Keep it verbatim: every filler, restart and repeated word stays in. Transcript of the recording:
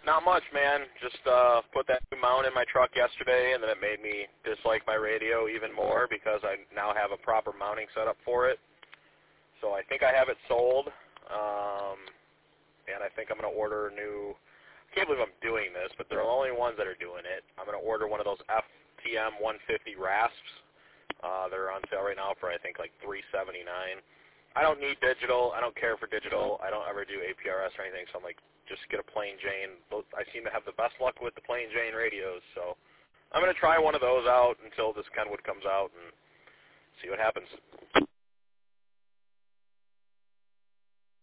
Not much, man. Just uh, put that new mount in my truck yesterday, and then it made me dislike my radio even more because I now have a proper mounting setup for it. So I think I have it sold, um, and I think I'm going to order a new. I can't believe I'm doing this, but they're the only ones that are doing it. I'm going to order one of those F T M one fifty rasps. Uh, they're on sale right now for I think like three seventy-nine. I don't need digital. I don't care for digital. I don't ever do A P R S or anything, so I'm like, just get a plain Jane. I seem to have the best luck with the plain Jane radios, so I'm going to try one of those out until this Kenwood comes out and see what happens.